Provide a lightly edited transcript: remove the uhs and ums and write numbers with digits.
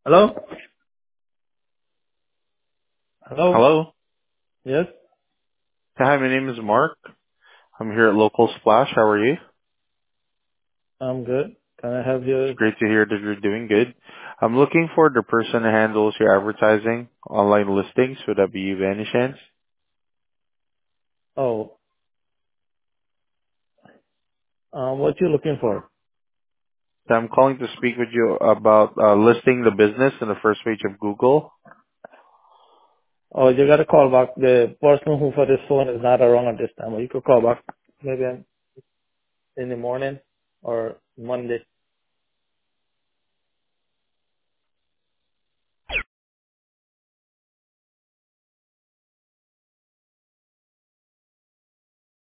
Hello? Hello? Hello. Yes, Hi, my name is Mark. I'm here at Local Splash. How are you? I'm good. Can I have It's your... great to hear that you're doing good. I'm looking for the person who handles your advertising, online listings. Would that be you by any chance? Oh, what you looking for? So I'm calling to speak with you about listing the business in the first page of Google. Oh, you got to call back. The person who for this phone is not around at this time. You could call back maybe in the morning or Monday.